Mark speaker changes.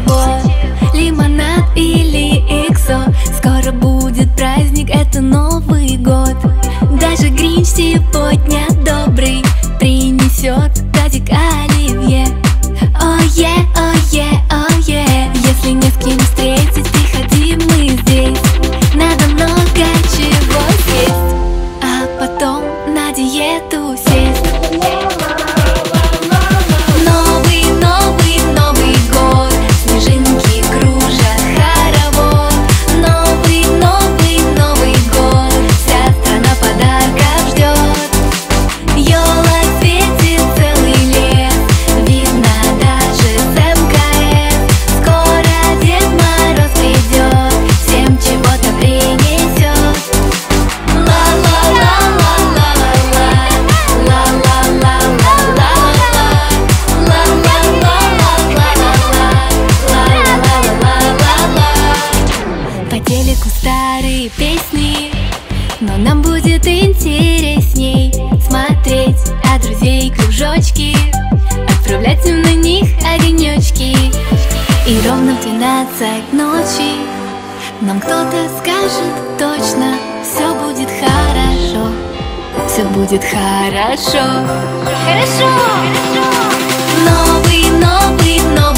Speaker 1: чего? Лимонад или эксо? Скоро будет праздник, это Новый год. Даже Гринч сегодня добрый принесет тазик оливье. Ое, ое, ое. Если не с кем встретить, приходи, мы здесь. Надо много чего съесть, а потом на диету сесть. Новый, новый, Новый год, снежинки кружат хоровод. Новый, новый, Новый год, вся страна подарков ждет. Ёлка светит целый лес, видно даже с МКС. Скоро Дед Мороз придет, всем чего-то принесет. Ла-ла-ла-ла-ла-ла-ла, ла-ла-ла-ла-ла-ла, ла-ла-ла-ла-ла-ла-ла-ла-ла. По телеку старые песни, но нам будет интересней смотреть, а друзей кружочки отправлять им на них огонечки. И ровно в 12 ночи нам кто-то скажет точно: все будет хорошо, все будет хорошо. Хорошо! Новый, новый, новый